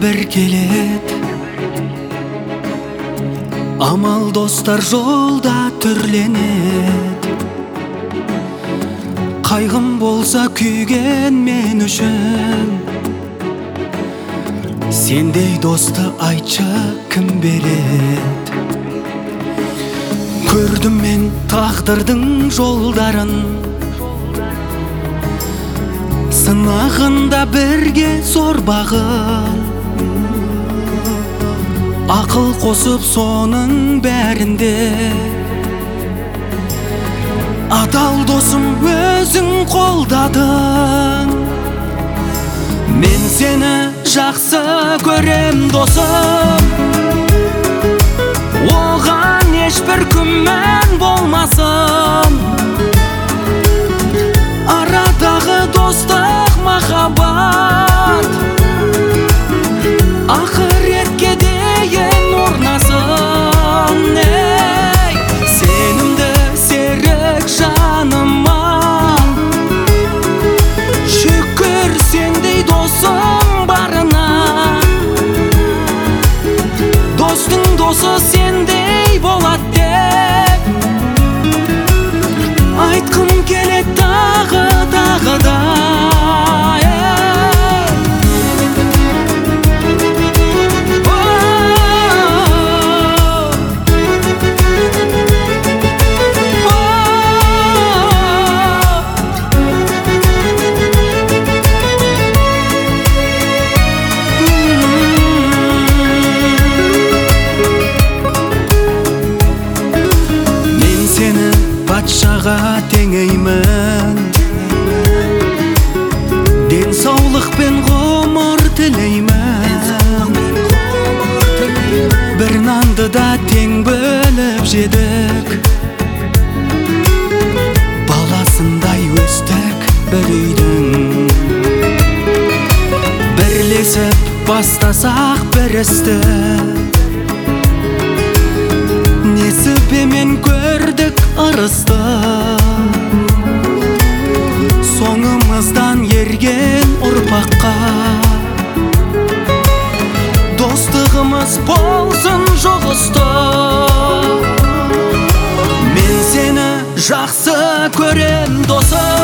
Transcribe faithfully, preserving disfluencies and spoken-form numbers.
бір келет. Амал достар жолда түрленет. Қайғым болса күйген мен үшін, сендей досты айтшы кім берет. Көрдім мен тағдырдың жолдарын, сынағында бірге зор бағын. Ақыл қосып соның бәрінде, адал досым өзің қолдадың. Мен сені жақсы көрем досым, оған ешбір күмән болмасын. Арадағы достық махаббат ақыретке дейін орнасын. Ей, сенімді серік жаныма, шүкір сендей досым барына. Достың досы сендей болат деп айтқым келет тағы тағы да. Патшаға теңеймін, денсаулық пен ғұмыр тілеймін. Бір нанды да тең бөліп жедік, баласындай өстік бір үйдің. Бірлесіп бастасақ бір істі, несібемен көрдік ырысты. Соңымыздан ерген ұрпаққа достығымыз болсын жұғысты. Мен сені жақсы көрем досым.